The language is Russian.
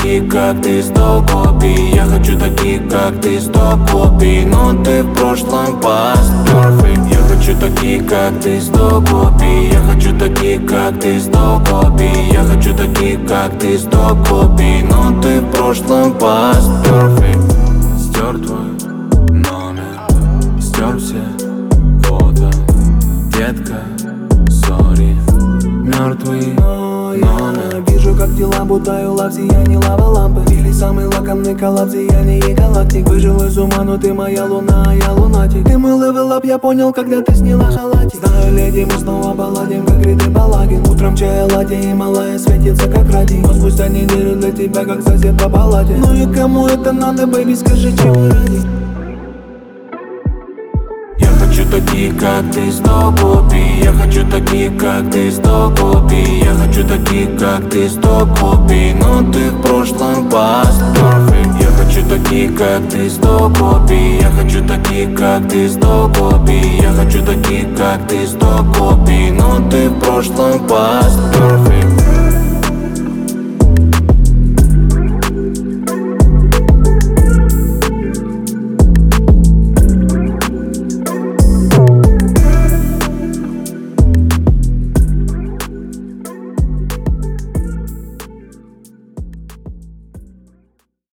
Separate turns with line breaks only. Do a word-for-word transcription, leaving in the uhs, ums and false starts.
такие, как ты, сто копий. Я хочу такие, как ты, сто копий. Но ты в прошлом past perfect. Я хочу такие, как ты, сто копий. Я хочу такие, как ты, сто копий. Я хочу такие, как ты, сто копий. Но ты в прошлом past perfect. Стер твой номер, стер все фото. Детка, сори, мертвый номер.
Вижу, как дела, будто лав, сияние лава лампы. Или самый лакомный коллапс, сияние галактик. Выжил из ума, но ты моя луна, а я лунатик. Ты мой левел ап, я понял, когда ты сняла халатик. Знаю, леди, мы снова поладим, как Рид и Балагин. Утром чая латте, Гималая светится, как радий. Но спустя неделю для тебя, как сосед по палате. Ну и кому это надо, бэйби, скажи, чего ради?
Я хочу такие, как ты, сто копий. Я хочу такие, как ты, сто копий. Я хочу такие, как ты, сто копий. Но ты в прошлом past perfect. Я хочу такие, как ты, сто копий. Я хочу такие, как ты, сто копий. Я хочу такие, как ты, сто копий. Но ты в прошлом past perfect.